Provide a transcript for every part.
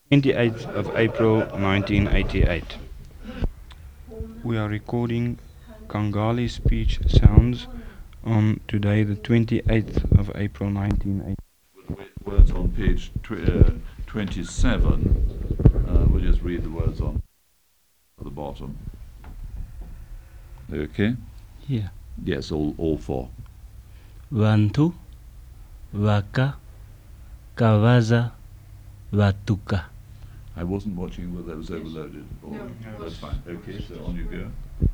28th of April 1988. We are recording Kangali speech sounds on today, the 28th of April 1988. Words on page 27. We'll just read the words on the bottom. Okay? Yeah. Yes, all four. Vantu, Vaka, Kavaza, Vatuka. I wasn't watching whether that was overloaded. No, that's fine. Okay, so on you go.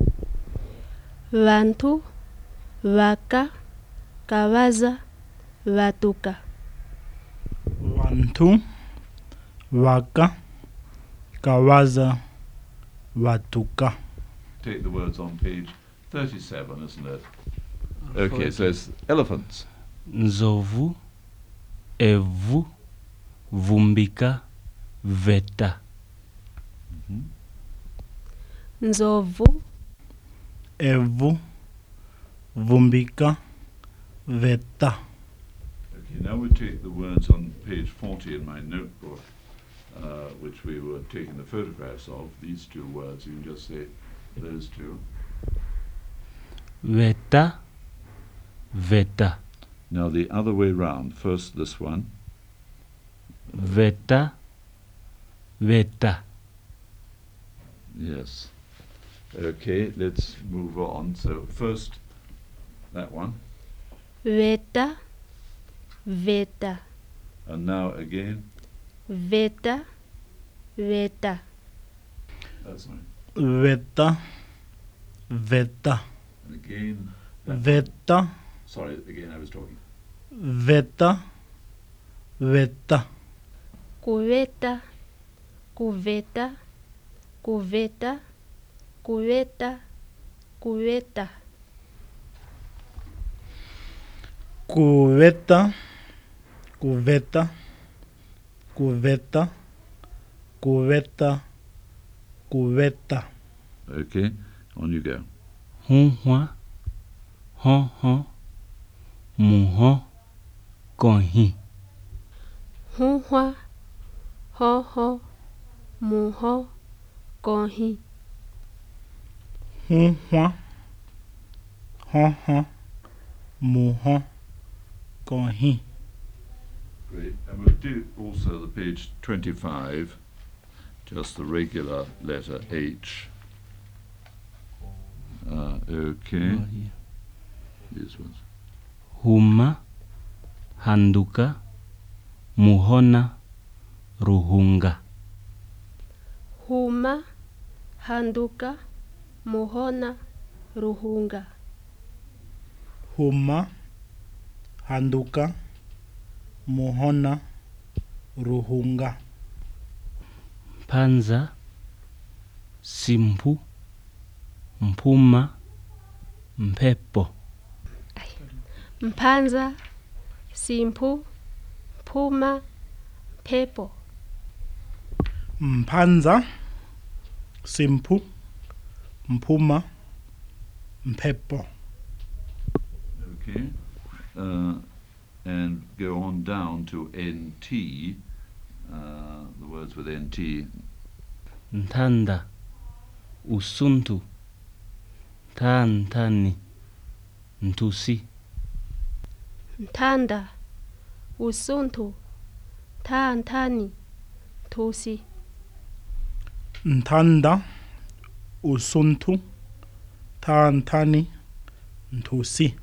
Vantu, Vaka, Kavaza, Vatuka. Vantu, Vaka, Kavaza, Vatuka. Take the words on page 37, isn't it? Okay, so it's elephants. Nzovu, Evu, Vumbika, Veta. Nzovu, Evu, Vumbika, Veta. Okay, now we take the words on page 40 in my notebook, which we were taking the photographs of, these two words. You can just say those two. Veta, Veta. Now the other way round. First this one. Veta, Veta. Yes. Okay, let's move on. So first that one. Veta, Veta. And now again. Veta, Veta. That's right. Veta, Veta. And again. Veta, Sorry, again I was talking. Veta, Veta. Cuveta, Cuveta, Cuveta, Cuveta, Cuveta. Cuveta, Cuveta, Cuveta, Cuveta, Cuveta. Okay, on you go. Hunhwa, Honhon, Muhon, Konhi. Hunhwa, Honhon, Muhon, Konhi. Hunhwa, Honhon, Muhon, Konhi. Great. And we'll do also the page 25, just the regular letter H. Okay. These ones. Huma, Handuka, Muhona, Ruhunga. Huma, Handuka, Muhona, Ruhunga. Huma, Handuka, Muhona, Ruhunga. Panza, Simpu, Mpuma, Mpepo. Mpanza, Simpu, Puma, Pepo. Mpanza, Simpu, Mpuma, Mpepo. Okay. And go on down to NT, the words with NT. Ntanda, Usuntu, Tantani, Ntusi. Ntanda, Usuntu, Tantani, Tusi. Ntanda, Usuntu, Tantani, Ntusi.